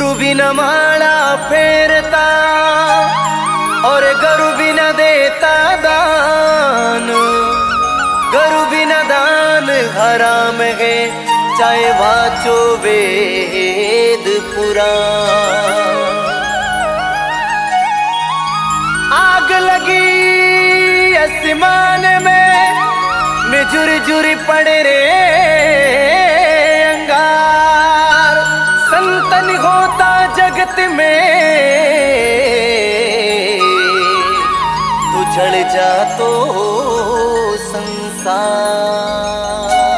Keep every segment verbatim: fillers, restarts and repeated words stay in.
गुरु बिना माला फेरता और गुरु बिना देता दान। गुरु बिना दान हराम है, चाहे वाचो वेद पुराण। आग लगी आसमान में मिजुर जुर पड़े रे अंगार। संतन होता जगत में तू जल जा तो संसार।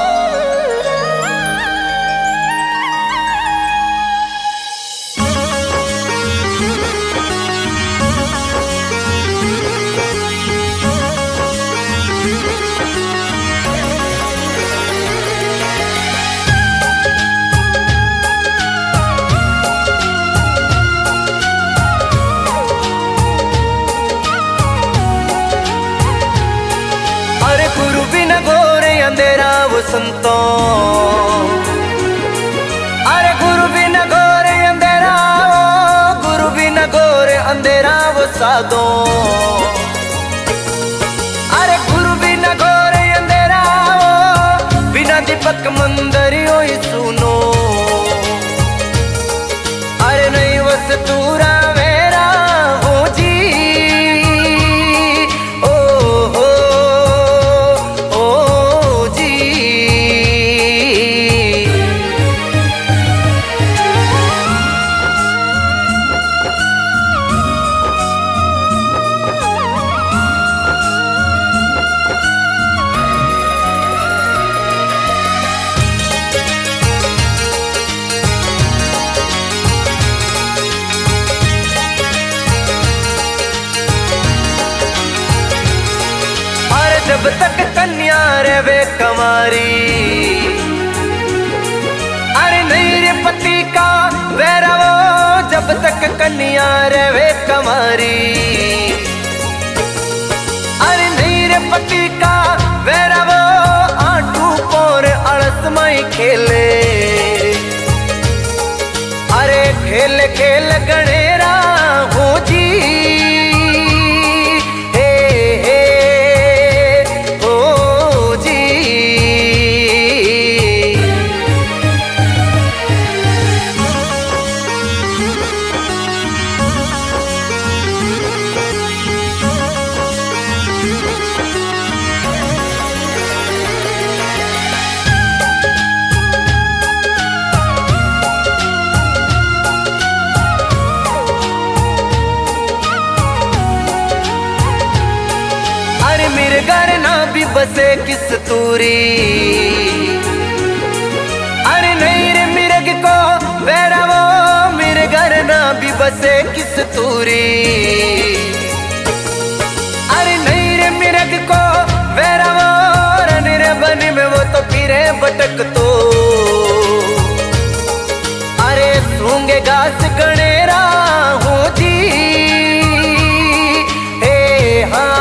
गुरु बिना घोरे अंधेरा वो संतों। अरे गुरु बिना घोरे अंधेरा वो, गुरु बिना घोरे अंधेरा वो साधों। अरे गुरु बिना घोरे अंधेरा वो, बिना दीपक मंदिरियों ही सुनो। अरे नहीं वस तूरा वेरा हो जी। जब तक कन्या रहे कमारी, अरे नहीं रे पति का वैरवो। जब तक कन्या रहे कमारी, अरे नहीं रे पति का वैरवो। आटू पोर अड़स मई खेले, अरे खेल खेल गणेरा हो जी। मेरे घर ना भी बसे किस तूरी, अरे नहीं रे मिर्ग को वैरवो। मेरे घर ना भी बसे किस तूरी, अरे नहीं रे मिर्ग को वैरवो। रन रे बन में वो तो फिरे भटक तो, अरे सूंगे घास गणेरा हो जी। हे हाँ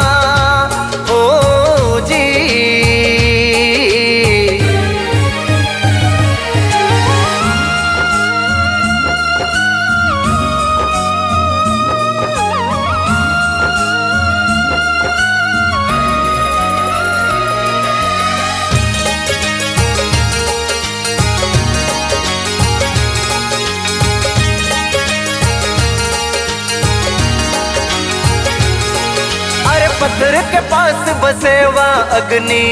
पत्थर के पास बसे वहाँ अग्नि,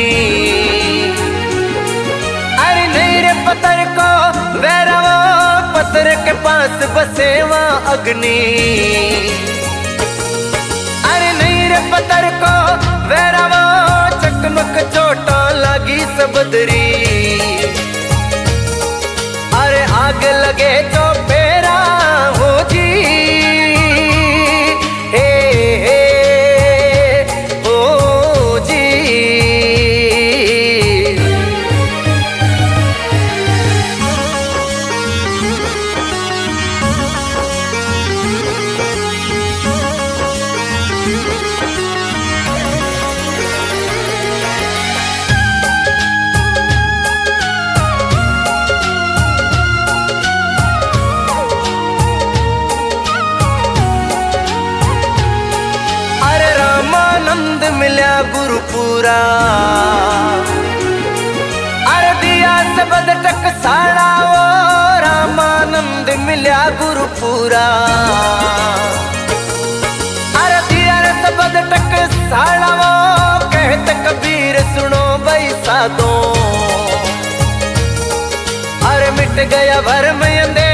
अरे नहीं रे पत्थर को वैरवो। पत्थर के पास बसे वहाँ अग्नि, अरे नहीं रे पत्थर को वैरवो। चकमक चोटा लगी सबदरी, अरे आग लगे जो पेरा हो जी। हे हे मिल्या गुरुपुरा। अरे दिया सबद टकसाला वो रामानंद मिल्या गुरुपुरा। अरे दिया सबद टकसाला वो कहत कबीर सुनो भाई साधो। अरे मिट गया भरम अंधेरा